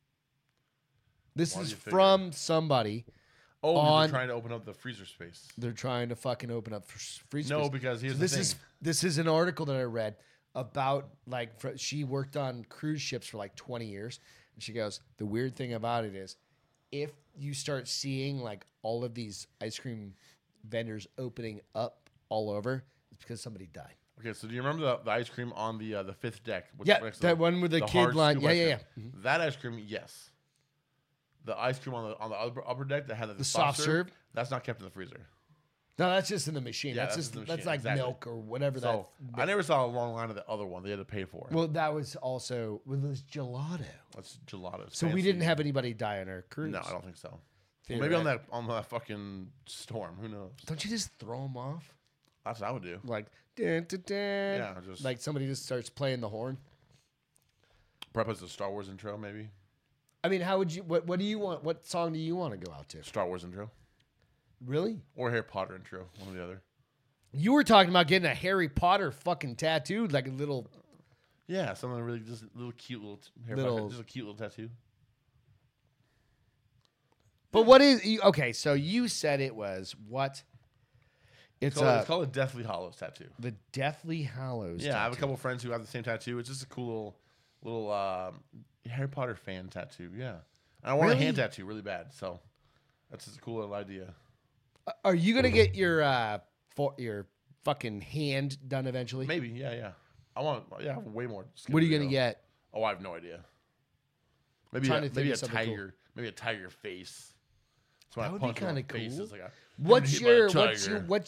This Why do is you figure? from somebody. Oh, because On- they're trying to open up the freezer space. They're trying to fucking open up for free No, space. because here's So the thing. this is an article that I read about like she worked on cruise ships for like 20 years, and she goes, the weird thing about it is, if you start seeing like all of these ice cream vendors opening up all over, it's because somebody died. Okay, so do you remember the ice cream on the fifth deck? Which Yeah, next to that one with the kid hard line. scoop Yeah, ice yeah, cream? That ice cream, yes. The ice cream on the upper deck that had the soft serve? that's not kept in the freezer. No, that's just in the machine. Yeah, that's that's just in the that's machine, like exactly. milk or whatever So that. I never saw a long line of the other one. They had to pay for it. Well, that was also with this gelato. That's gelato. It's So we fancy. didn't have anybody die on our cruise. No, I don't think so. Well, maybe on that fucking storm. Who knows? Don't you just throw them off? That's what I would do. Like, dun, dun, dun. Yeah, just Like somebody just starts playing the horn. prep as a Star Wars intro, maybe. I mean, how would you? What do you want? What song do you want to go out to? Star Wars intro Really? or Harry Potter intro, one or the other. You were talking about getting a Harry Potter fucking tattoo, like a little. Yeah, something really just a little cute little Harry Little- Potter, just a cute little tattoo. But what is okay? So you said it was what? It's It's called a Deathly Hallows tattoo. the Deathly Hallows. Yeah, I have a tattoo. couple friends who have the same tattoo. It's just a cool little Harry Potter fan tattoo. Yeah, I want a hand Really? tattoo really bad, so that's just a cool little idea. Are you gonna get your fucking hand done eventually? Maybe, yeah. I have way more. skin What are you to gonna go. get? Oh, I have no idea. Maybe Trying to think maybe of a something cool. tiger, maybe a tiger face. So when That I would be punch him in kinda the face, cool. it's like What's hit by a your tiger.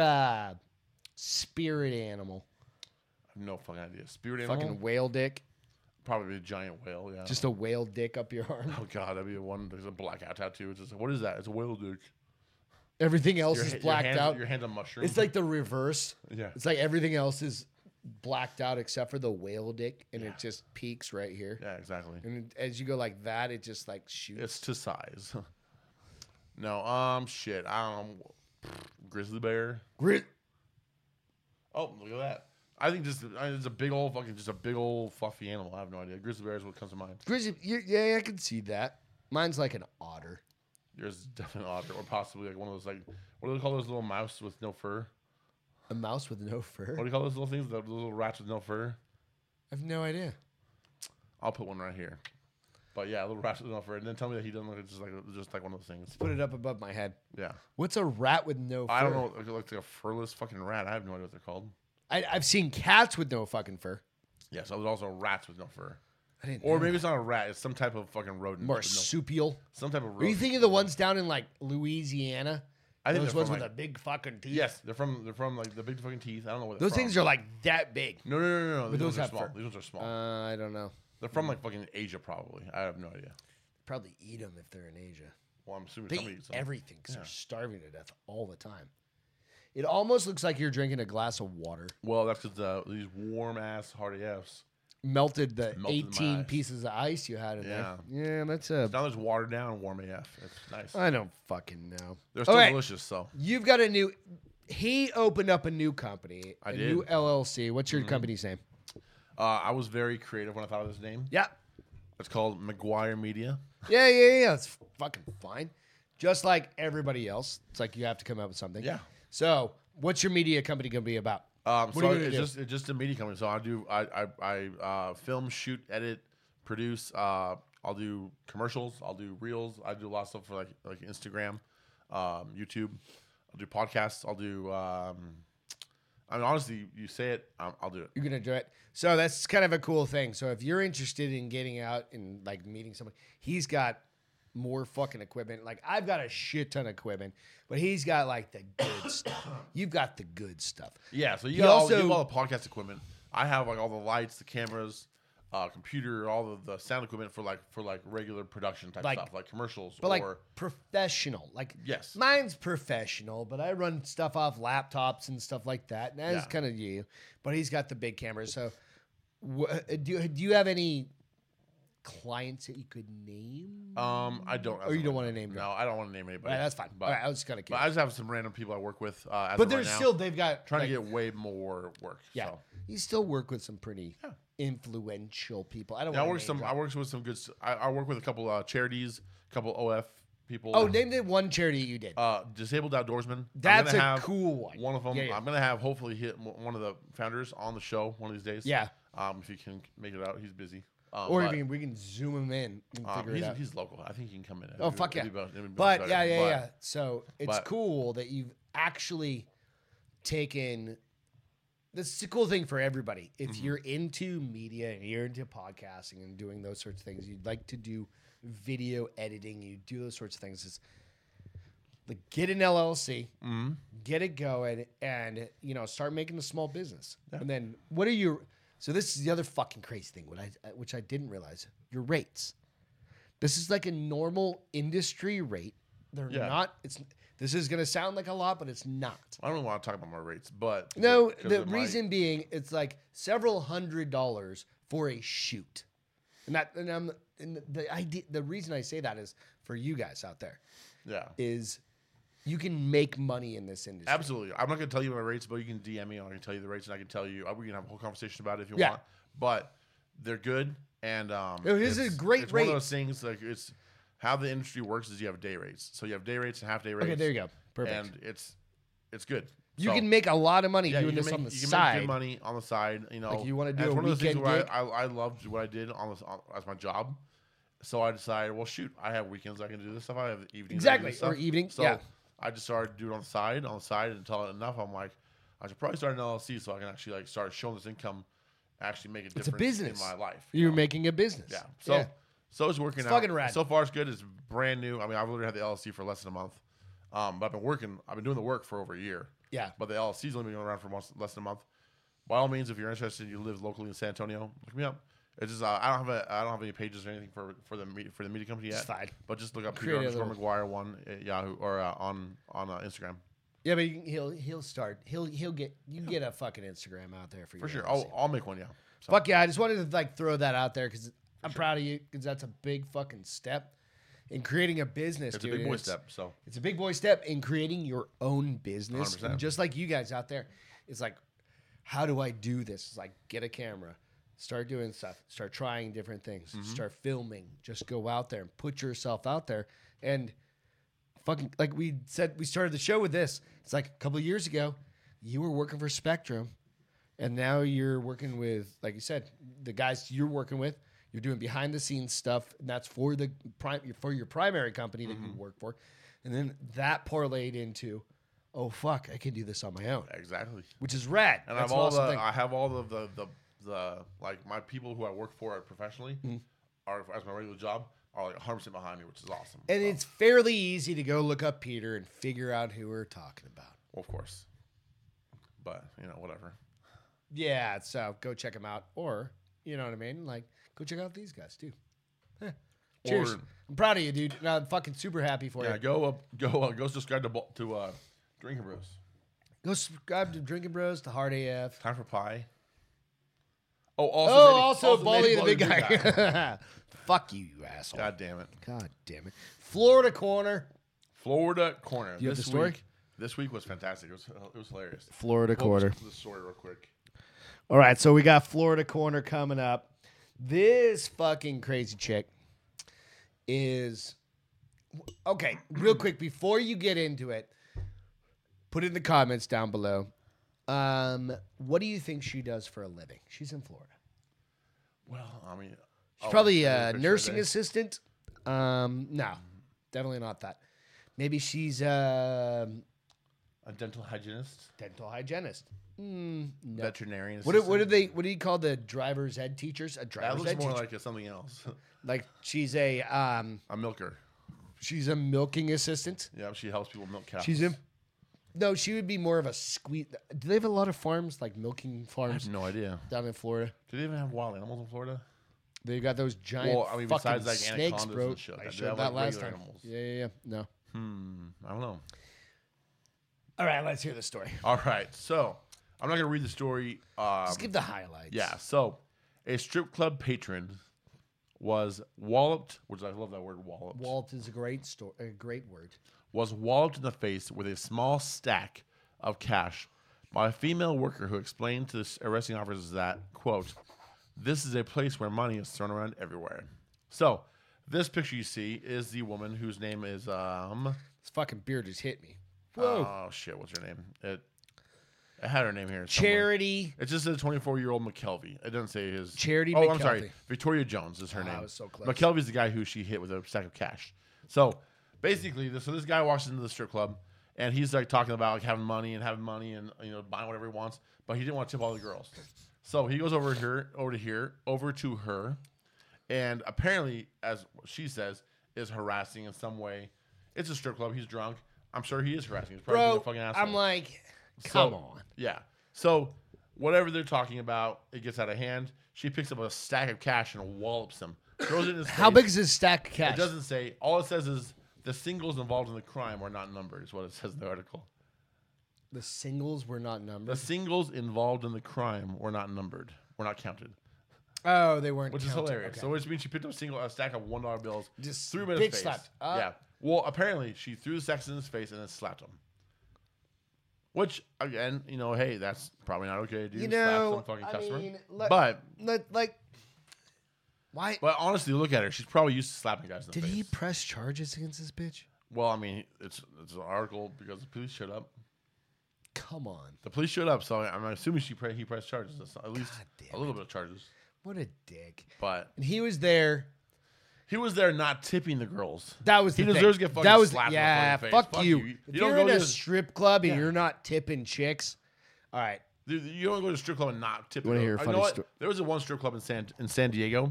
spirit animal? I have no fucking idea. Spirit animal? Fucking whale dick. Probably a giant whale. Yeah. Just a whale dick up your arm. oh god, that'd be one. There's a blackout tattoo. It's just like, what is that? It's a whale dick. Everything else Your is ha- blacked your hands, out. Your hands a mushroom. It's like the reverse. yeah. It's like everything else is blacked out except for the whale dick, and it just peaks right here. Yeah, exactly. And as you go like that, it just like shoots. It's to size. no, shit. I don't know. Grizzly bear. Grit. Oh, look at that. I think it's a big old fluffy animal. I have no idea. Grizzly bear is what comes to mind. Grizzly. Yeah, I can see that. Mine's like an otter. Yours is definitely an otter, or possibly like one of those like what do they call those little mouse with no fur? A mouse with no fur. What do you call those little things? The little rats with no fur. I have no idea. I'll put one right here. But yeah, little rats with no fur, and then tell me that he doesn't look just like one of those things. Put it up above my head. Yeah, What's a rat with no fur? I don't know. It looks like a furless fucking rat. I have no idea what they're called. I've seen cats with no fucking fur. Yeah, so there's also rats with no fur. I didn't. Or know maybe it's not a rat. It's some type of fucking rodent. marsupial. Some type of rodent. Are you thinking of the ones down in like Louisiana? I think Those they're ones from, with like, the big fucking teeth. Yes, they're from like the big fucking teeth. I don't know where they're Those from. things are like that big. No. But These those ones are have small. fur. These ones are small. I don't know. They're from like fucking Asia, probably. I have no idea. Probably eat them if they're in Asia. Well, I'm assuming They somebody eat eats them. everything because Yeah. they're starving to death all the time. It almost looks like you're drinking a glass of water. Well, that's because these warm ass hard AFs. Melted the Melted my 18 ice. pieces of ice you had in Yeah. there. Yeah, that's a. Now there's watered down warm AF. It's nice. I don't fucking know. They're still Okay. delicious, so You've got a new. He opened up a new company, I a did. new LLC. What's your company's name? I was very creative when I thought of this name. Yeah. It's called McGuire Media. Yeah. It's fucking fine. Just like everybody else. It's like you have to come up with something. Yeah. So, what's your media company going to be about? What So are you gonna it's just a media company. So I film, shoot, edit, produce. I'll do commercials. I'll do reels. I do a lot of stuff for like Instagram, YouTube. I'll do podcasts. I'll do. I mean, honestly, you say it, I'll do it. You're going to do it. So, that's kind of a cool thing. So, if you're interested in getting out and like meeting somebody, he's got more fucking equipment. Like, I've got a shit ton of equipment, but he's got like the good stuff. You've got the good stuff. Yeah. So He you have also- all the podcast equipment. I have like all the lights, the cameras, computer, all of the sound equipment for like regular production type Like- stuff, like commercials But like or professional, like Yes. mine's professional, but I run stuff off laptops and stuff like that. And that's Yeah. kind of you. But he's got the big cameras. So, do you have any clients that you could name? I don't. Or you don't want to name them? No, I don't want to name anybody. All right, that's fine. But, All right, I was just kind of but curious. I just have some random people I work with. As But of there's right now, still they've got trying like, to get way more work. yeah. So. You still work with some pretty influential people. I don't. Yeah, I wanna work name some. drop. I work with some good. I work with a couple charities, a couple OF people. Oh, name the one charity you did. Disabled Outdoorsmen. I'm That's gonna a have cool one. One of them. Yeah, yeah. I'm gonna have hopefully hit one of the founders on the show one of these days. Yeah. If he can make it out, he's busy. Or but, even we can zoom him in and figure it out. he's local. I think he can come in. Oh, fuck yeah. It'd be But better. yeah. So it's but- cool that you've actually taken. This is a cool thing for everybody. If Mm-hmm. you're into media and you're into podcasting and doing those sorts of things, you'd like to do video editing, you do those sorts of things. It's like get an LLC, Mm-hmm. get it going, and start making a small business. And then what are your? So this is the other fucking crazy thing, which I didn't realize. Your rates. This is like a normal industry rate. They're Yeah. not. This is gonna sound like a lot, but it's not. I don't really want to talk about my rates, but No, 'cause the it might- reason being it's like several $100s for a shoot, the reason I say that is for you guys out there Yeah. is you can make money in this industry. Absolutely. I'm not going to tell you my rates, but you can DM me and I can tell you the rates and I can tell you. We can have a whole conversation about it if you Yeah. want. But they're good. And It is a great it's rate. one of those things like it's how the industry works is you have day rates. So you have day rates and half day rates. Okay, there you go. Perfect. And it's good. You So, can make a lot of money yeah, doing you this can on make, the you can side. make good money on the side. You know, Like you wanna do and it's a one of those things weekend where gig? I loved what I did as my job. So I decided, well, shoot, I have weekends I can do this stuff. I have evenings. Exactly, I can do this stuff. or evening, So yeah. I just started doing it on the side until enough. I'm like, I should probably start an LLC so I can actually like start showing this income, actually make a difference It's a business in my life. You're making a business. Yeah. So it's working It's out. fucking rad. So far, it's good. It's brand new. I mean, I've literally had the LLC for less than a month. But I've been doing the work for over a year. Yeah. But the LLC's only been going around for less than a month. By all means, if you're interested, you live locally in San Antonio, look me up. It's just I don't have any pages or anything for the media company yet. It's fine. But just look up Create a Peter little- McGuire 1 at Yahoo or on Instagram. Yeah, but he'll start. He'll get you get a fucking Instagram out there for you. For sure. I'll make one, yeah. So, Fuck yeah! I just wanted to like throw that out there because I'm proud of you because that's a big fucking step in creating a business. it's dude. a big boy step. So It's a big boy step in creating your own business. 100%. And just like you guys out there, it's like, how do I do this? It's like, get a camera, start doing stuff, start trying different things, start filming, just go out there and put yourself out there. And fucking, like we said, we started the show with this. It's like a couple of years ago, you were working for Spectrum, and now you're working with, like you said, the guys you're working with. You're doing behind the scenes stuff, and that's for your primary company that you work for, and then that parlayed into, oh fuck, I can do this on my own, exactly. which is rad. And That's I have all an awesome the thing. I have all of the like my people who I work for professionally are as my regular job are like 100% behind me, which is awesome. And So, it's fairly easy to go look up Peter and figure out who we're talking about. well, of course. But, whatever. Yeah, so go check them out, or you know what I mean, like go check out these guys too. Eh. Cheers! Or- I'm proud of you, dude. And I'm fucking super happy for Yeah, you. go subscribe to Drinking Bros. Go subscribe to Drinking Bros, to Hard AF. Time for pie. Also Baldy Baldy the big guy. Fuck you, you asshole. God damn it. God damn it. Florida Corner. Florida Corner. You have the story? This week was fantastic. It was hilarious. Florida Corner. The story real quick. All right, so we got Florida Corner coming up. This fucking crazy chick is... Okay, real quick, before you get into it, put it in the comments down below. What do you think she does for a living? She's in Florida. Well, I mean... She's probably a a nursing assistant. No, definitely not that. Maybe she's A dental hygienist. dental hygienist. No. Veterinarian What assistant. do you call the driver's ed teachers? A That driver's looks ed more teacher. like something else. Like she's a A milker. she's a milking assistant. Yeah, she helps people milk cows. She's in. No, she would be more of a squeeze. Do they have a lot of farms, like milking I farms, have no idea. down in Florida? Do they even have wild animals in Florida? They got those giant Well, I mean, fucking besides, like, snakes, anacondas bro. and shit. I They showed have, that like, last time. regular animals. Yeah. No. I don't know. All right, let's hear the story. All right, so I'm not gonna read the story. Just give the highlights. Yeah, so a strip club patron was walloped, which I love that word, walloped. Walt is a great word. Was walloped in the face with a small stack of cash by a female worker who explained to the arresting officers that, quote, "This is a place where money is thrown around everywhere." So this picture you see is the woman whose name is This fucking beer just hit me. Whoa. oh shit, what's her name? It had her name here. somewhere. Charity. It just says 24-year-old McKelvey. It doesn't say his. Charity Oh, I'm McKelvey. sorry. Victoria Jones is her Oh, name. I was so close. McKelvey's the guy who she hit with a stack of cash. So basically, this guy walks into the strip club and he's like talking about like having money and buying whatever he wants, but he didn't want to tip all the girls. So he goes over to her, and apparently, as she says, is harassing in some way. It's a strip club. He's drunk. I'm sure he is harassing. He's probably being a Bro, fucking asshole. I'm like, come So, on. Yeah. So whatever they're talking about, it gets out of hand. She picks up a stack of cash and wallops him. Throws it in his How face. big is this stack of It cash? doesn't say. All it says is the singles involved in the crime were not numbered, is what it says in the article. The singles were not The numbered. singles involved in the crime were not numbered. Were not counted. Oh, they weren't. Which is counted. hilarious. Okay. So which means she picked up a stack of $1 bills, Just threw him in bitch his face. slapped. Yeah. Well, apparently she threw the stacks in his face and then slapped him. Which again, hey, that's probably not okay to do. You slap know, some fucking I customer. mean, but like, Why But honestly, look at her. She's probably used to slapping guys in the did face. he press charges against this bitch? Well, I mean, it's an article because the police showed up. Come on. The police showed up, so I'm assuming he pressed charges. That's at least God damn a little bit of charges. What a dick. But And he was there. he was there not tipping the girls. That was He the deserves thing. to get fucking That was slapped in the yeah. fucking face. Fuck Fuck you. you. If You don't you're go in a to- strip club and Yeah. you're not tipping chicks, all right. Dude, you don't go to a strip club and not tip. You wanna them. hear a You funny know what? sto- There was a one strip club in San Diego,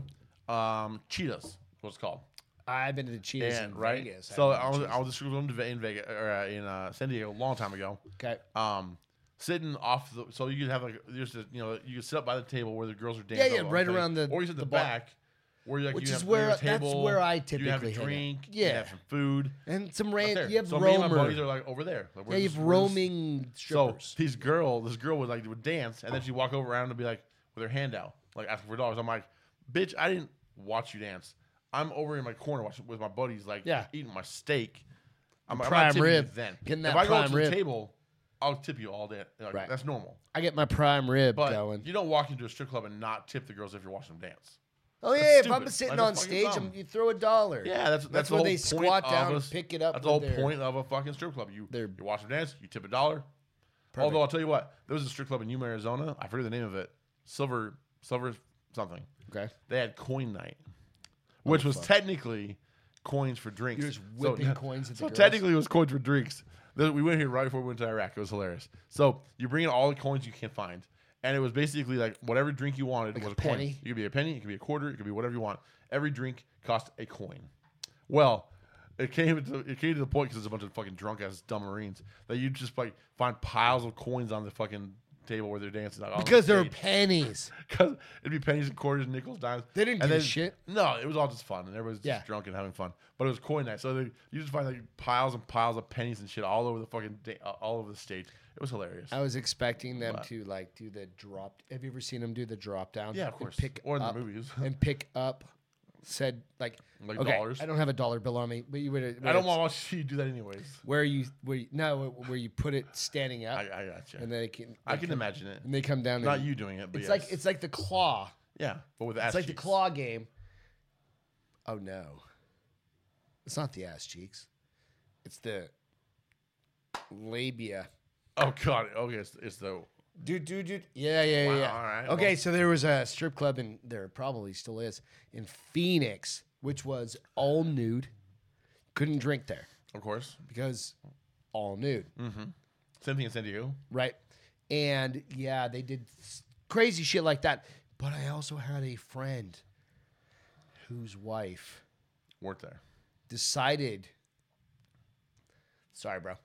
Cheetahs. What it's called. I've been to the Cheetahs in right. Vegas. So I've been to I was at a strip club in Vegas or in San Diego a long time ago. Okay. Sitting off the, so you could have like there's a, you could sit up by the table where the girls are Yeah, dancing. yeah, all right day, around the- or you sit in the the bar. back where you like Which you is have where- your table, that's where I you have typically a hit it. drink, Yeah. you have some food. And some up rand. there. You have so me and my buddies roamer. are like over there. Like, Yeah, you have roaming strippers. So this girl would dance, and then she'd walk over around and be like with her hand out, like asking for dollars. I'm like, bitch, I didn't watch you dance. I'm over in my corner watching with my buddies, like eating my steak. I'm Prime not tipping rib. you then. Getting If that I go up prime to the rib. table, I'll tip you all day. Like, Right. That's normal. I get my prime rib But going. you don't walk into a strip club and not tip the girls if you're watching them dance. Oh yeah, That's if I'm stupid. sitting Like, on that's fucking stage, dumb. you throw $1. Yeah, that's That's the where whole they point squat down of and pick it up That's the whole with their- point of a fucking strip club. You their- watch them dance, you tip $1. Although I'll tell you what, there was a strip club in Yuma, Arizona. I forget the name of it. Silver something. Okay. They had coin night, which was technically coins for drinks. You're just whipping coins at the So girls? technically, it was coins for drinks. We went here right before we went to Iraq. It was hilarious. So you bring in all the coins you can find, and it was basically like whatever drink you wanted Like was a a coin. penny? It could be a penny, it could be a quarter, it could be whatever you want. Every drink cost a coin. Well, it came to the point because there's a bunch of fucking drunk ass dumb Marines that you just like find piles of coins on the fucking table where they're dancing. Like, on the Because they're stage. pennies. Because it'd be pennies and quarters, nickels, dimes. They didn't and give a then- shit. No, it was all just fun, and everybody was Yeah. just drunk and having fun. But it was coin night, so you just find like piles and piles of pennies and shit all over the fucking all over the stage. It was hilarious. I was expecting them But- to like do the drop. Have you ever seen them do the drop down? Yeah, of And course. Pick Or in the up, movies. and pick up. Said like okay, dollars. I don't have a dollar bill on me, but you would. I don't want to watch you do that anyways. where you where you put it standing up, I got you. and they can. I can imagine it. And they come down. Not and, you doing it, but It's yes. like it's like the claw. yeah, but with ass It's like the cheeks. claw game. Oh no, it's not the ass cheeks. It's the labia. Oh god. Okay, it's the Dude. Yeah. Wow, all right, Okay, well. so there was a strip club, and there probably still is, in Phoenix, which was all nude. Couldn't drink there of course. because all nude, Same thing in San Diego. right? And yeah, they did crazy shit like that. But I also had a friend whose wife Worked there. decided, sorry, bro,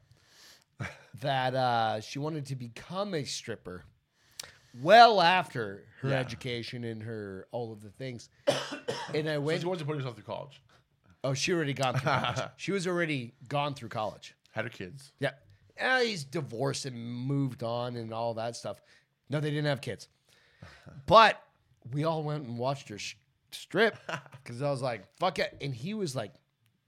that she wanted to become a stripper well after her Yeah. education and her all of the things. And I So went, she wanted to put herself through college. oh, she already gone through college. She was already gone through college. Had her kids. Yeah. He's divorced and moved on and all that stuff. No, they didn't have kids. But we all went and watched her strip because I was like, fuck it. And he was like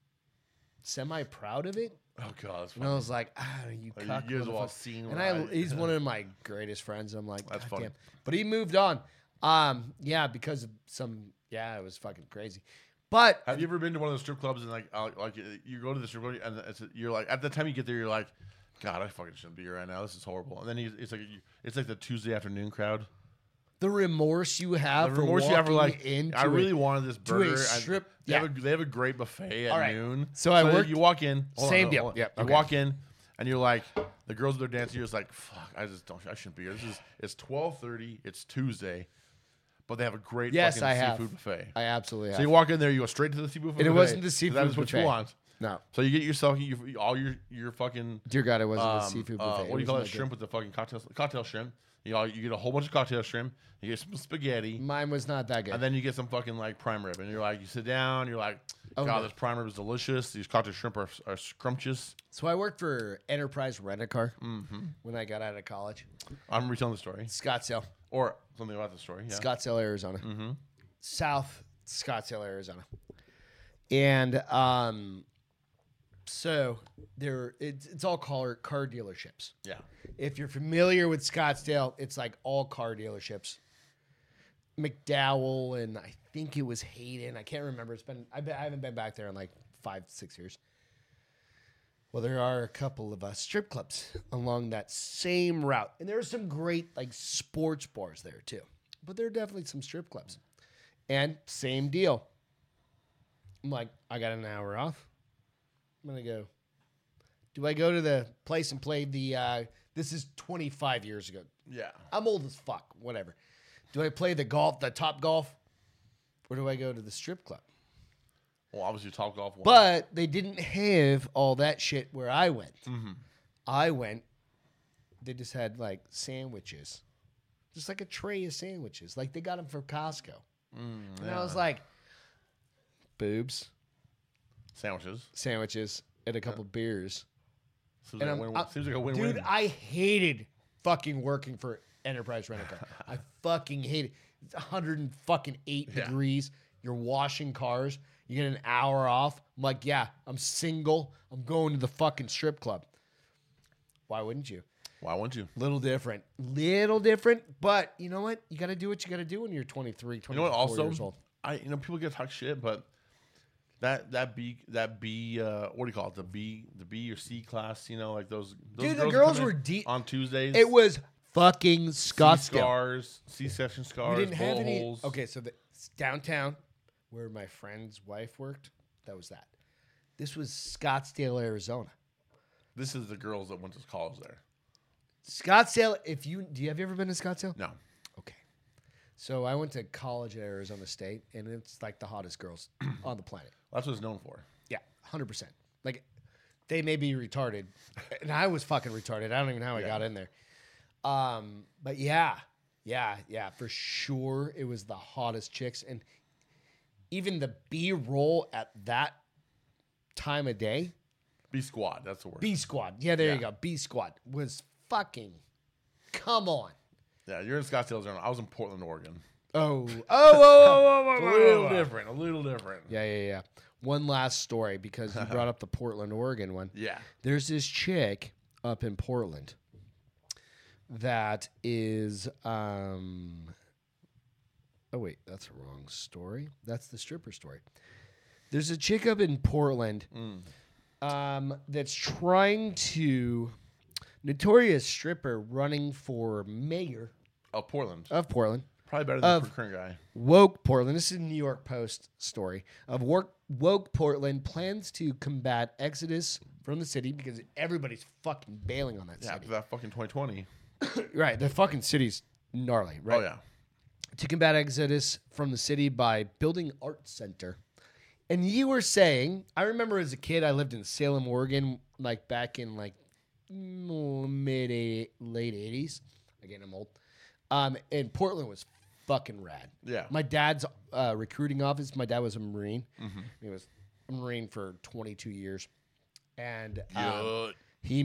semi proud of it. Oh god, that's And I funny. was like, you Oh, cuck. you guys have all motherfucker. seen And what he's one of my greatest friends. I'm like, That's God funny. damn. But he moved on. Yeah, because of it was fucking crazy. But Have you ever been to one of those strip clubs and like you go to the strip club and you're like at the time you get there you're like, God, I fucking shouldn't be here right now. This is horrible. And then it's like the Tuesday afternoon crowd. the remorse you have The for remorse walking you have for like, into I really it. wanted this to a burger. strip- They yeah. have a great buffet at All right. noon. So I then worked- You walk in. hold on, Same hold deal. on. Yep, You okay. walk in and you're like, the girls that are dancing. You're just like, fuck. I shouldn't be here. It's 12:30. It's Tuesday, but they have a great Yes, fucking I have. seafood buffet. I absolutely have. So you walk in there, you go straight to the seafood buffet. And it wasn't the because seafood That's what buffet. you want. No. So you get yourself all your fucking Dear God, it wasn't a seafood buffet. what do you call it? Shrimp with the fucking cocktail shrimp. You get a whole bunch of cocktail shrimp. You get some spaghetti, Mine was not that good. and then you get some fucking like prime rib. And you're like, you sit down. You're like, Oh, God, no. this prime rib is delicious. These cocktail shrimp are scrumptious. So I worked for Enterprise Rent-A-Car Mm-hmm. when I got out of college. I'm retelling the story Scottsdale. or something about the story. Yeah. Scottsdale, Arizona. South Scottsdale, Arizona. And so it's all car dealerships. Yeah. If you're familiar with Scottsdale, it's like all car dealerships. McDowell, and I think it was Hayden. I can't remember. I haven't been back there in like 5-6 years. Well, there are a couple of strip clubs along that same route, and there are some great like sports bars there too. But there are definitely some strip clubs, and same deal. I'm like, I got an hour off. I'm gonna go. Do I go to the place and play the? This is 25 years ago. Yeah. I'm old as fuck. Whatever. Do I play the Top Golf, or do I go to the strip club? Well, obviously Top Golf won. But they didn't have all that shit where I went. Mm-hmm. I went. They just had like sandwiches, just like a tray of sandwiches, like they got them from Costco. And I was like, boobs, sandwiches, and a couple beers. Seems like a win-win. Dude, I hated fucking working for Enterprise Rent-A-Car. I fucking hate it. It's 108 degrees. You're washing cars. You get an hour off. I'm like, yeah, I'm single. I'm going to the fucking strip club. Why wouldn't you? Why wouldn't you? Little different, but you know what? You got to do what you got to do when you're 23, 24 You know what? Also, years old. People get talk shit, but that B what do you call it? The B or C class, like those Dude, girls the girls come were in deep on Tuesdays. It was fucking Scottsdale. C-section scars, We didn't have bullet any. holes. Okay, so downtown, where my friend's wife worked, that was that. This was Scottsdale, Arizona. This is the girls that went to college there. Scottsdale. Have you ever been to Scottsdale? No. Okay. So I went to college at Arizona State, and it's like the hottest girls on the planet. That's what it's known for. Yeah, 100%. Like, they may be retarded, and I was fucking retarded. I don't even know how I got in there. But yeah, for sure, it was the hottest chicks, and even the B-roll at that time of day. B squad, that's the word. B squad. Yeah, there you go. B squad was fucking. Come on. Yeah, you're in Scottsdale, Arizona. I was in Portland, Oregon. Oh. A little different. Yeah. One last story, because you brought up the Portland, Oregon one. Yeah. There's this chick up in Portland that is. Oh wait, that's a wrong story. That's the stripper story. There's a chick up in Portland. That's trying to, notorious stripper running for mayor of Portland. Probably better than the current guy. Woke Portland. This is a New York Post story of Woke Portland plans to combat exodus from the city because everybody's fucking bailing on that city. Yeah, that fucking 2020. Right, the fucking city's gnarly, right? Oh yeah. To combat exodus from the city by building art center. And you were saying, I remember as a kid, I lived in Salem, Oregon, like back in like late 80s. Again, I'm old. And Portland was fucking rad. Yeah. My dad's recruiting office, my dad was a Marine. Mm-hmm. He was a Marine for 22 years. And he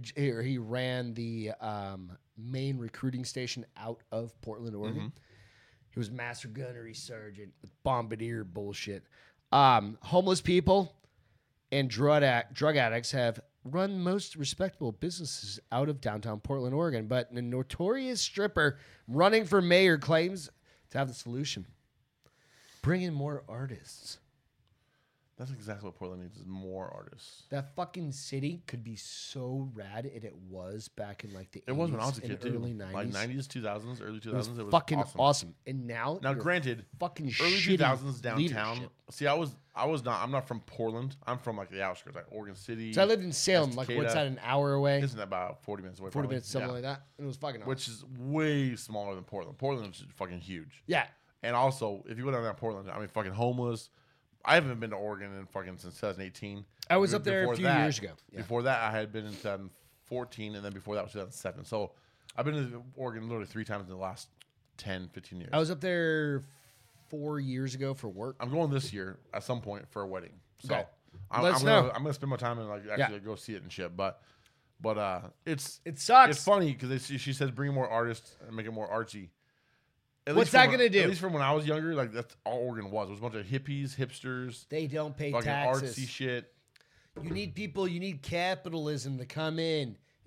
ran the main recruiting station out of Portland, Oregon. Mm-hmm. He was master gunnery sergeant with bombardier bullshit. Homeless people and drug addicts have run most respectable businesses out of downtown Portland, Oregon, but a notorious stripper running for mayor claims to have the solution. Bring in more artists. That's exactly what Portland needs, is more artists. That fucking city could be so rad, and it was back in like the 80s. It was when I was a kid too. Early 90s. Like 90s, 2000s, early 2000s. It was fucking awesome. And now granted, fucking early shitty 2000s downtown. leadership. See, I'm not from Portland. I'm from like the outskirts, like Oregon City. So I lived in Salem, like what's that, an hour away? Isn't that about 40 minutes away? 40 minutes, something like that. And it was fucking awesome. Which is way smaller than Portland. Portland is fucking huge. Yeah. And also, if you go down there to Portland, I mean, fucking homeless. I haven't been to Oregon in fucking since 2018. I was up there a few years ago. Yeah. Before that, I had been in 2014, and then before that was 2007. So I've been to Oregon literally 3 times in the last 10, 15 years. I was up there 4 years ago for work. I'm going this year at some point for a wedding. So okay. I'm gonna spend my time and like actually go see it and shit. But it sucks. It's funny because she says bring more artists and make it more artsy. What's that going to do? At least from when I was younger, like that's all Oregon was. It was a bunch of hippies, hipsters. They don't pay fucking taxes. Artsy shit. You need capitalism to come in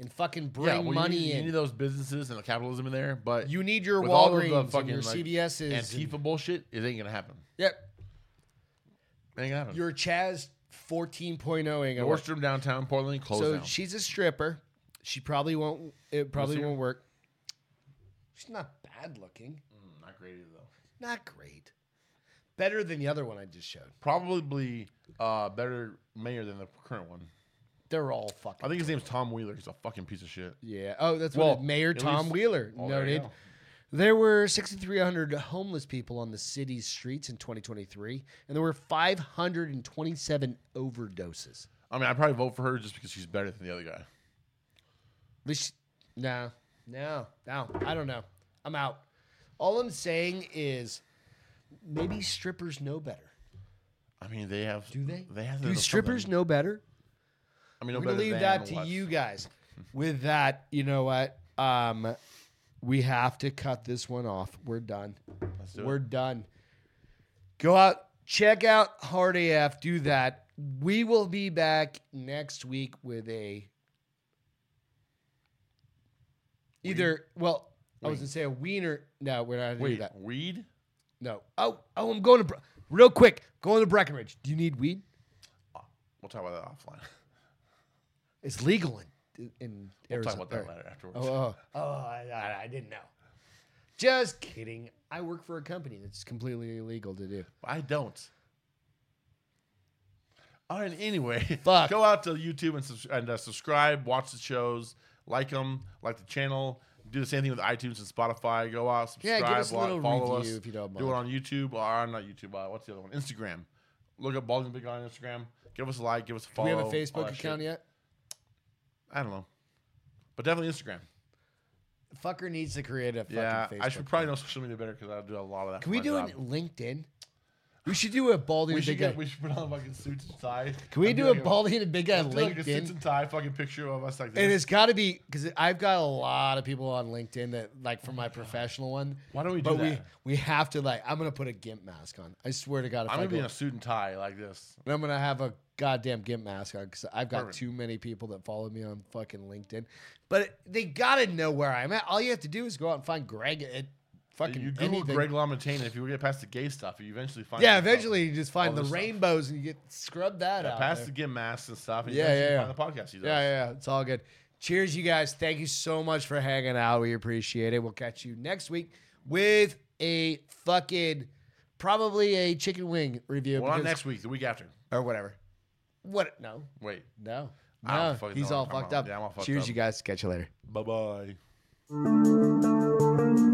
and fucking Yeah, bring well, money you in. need those businesses and the capitalism in there, but You need your with all of the Walgreens and fucking, your like, CVS's. Antifa bullshit, it ain't gonna happen. Yep. It ain't gonna happen. Your Chaz 4.0 ain't gonna work. Nordstrom downtown Portland closed So down. she's a stripper. She probably won't. It probably see her? won't work. She's not bad looking. Not great either, though. Not great. Better than the other one I just showed. Probably better mayor than the current one. They're all fucking. I think his name's Tom Wheeler. He's a fucking piece of shit. Yeah. Oh, that's Well, what Mayor at Tom least- Wheeler Oh, there you noted. go. There were 6,300 homeless people on the city's streets in 2023, and there were 527 overdoses. I mean, I'd probably vote for her just because she's better than the other guy. At least, no, I don't know. I'm out. All I'm saying is maybe strippers know better. I mean, they have. Do they? They have. Do strippers know better? I mean, no We're gonna better leave than that to what? you guys. With that, you know what? We have to cut this one off. We're done. Let's do We're it. done. Go out, check out Hard AF. Do that. We will be back next week with I was gonna say a wiener. No, we're not gonna do Wait, that. weed? No. Oh, I'm going to real quick. Going to Breckenridge. Do you need weed? We'll talk about that offline. It's legal in We'll Arizona. talk about that later afterwards. I didn't know. Just kidding. I work for a company that's completely illegal to do. I don't. All right, anyway, Fuck. go out to YouTube and subscribe, watch the shows, like them, like the channel. Do the same thing with iTunes and Spotify. Go out, Yeah, subscribe, give us a little follow review us. if you don't Do it mind. on YouTube or not YouTube. What's the other one? Instagram. Look up Balding Big Guy on Instagram. Give us a like. Give us a Do follow. we have a all Facebook that account shit. yet? I don't know, but definitely Instagram. Fucker needs to create a fucking Yeah, Facebook. I should probably know social media better because I do a lot of that. Can for we my do job. it LinkedIn? We should do a Baldy We and should Big get. Guy. We should put on fucking suits and tie. Can we And do a Baldy and Big Guy let's do like a suits LinkedIn? and tie fucking picture of us like this? And it's got to be because I've got a lot of people on LinkedIn that like for my professional one. Why don't we do But that? we have to like. I'm gonna put a GIMP mask on. I swear to God, if I'm I gonna be go, in a suit and tie like this. and I'm gonna have a goddamn GIMP mask on because I've got Perfect. too many people that follow me on fucking LinkedIn. But they gotta know where I'm at. All you have to do is go out and find Greg at fucking You Google anything. Greg LaMontagne, and if you get past the gay stuff, you eventually find. Yeah, some stuff. eventually you just find All the this stuff. rainbows and you get scrub that Yeah, out. past there. the gay masks and stuff. And Yeah, eventually yeah, you find the podcast he does. Yeah, it's all good. Cheers, you guys. Thank you so much for hanging out. We appreciate it. We'll catch you next week with a fucking probably a chicken wing review. Well, not because- next week, the week after. or whatever. What? No, Wait, no, I don't no. fucking He's know all what I'm fucked talking up. about. Yeah, I'm all fucked Cheers, up. you guys. Catch you later. bye bye.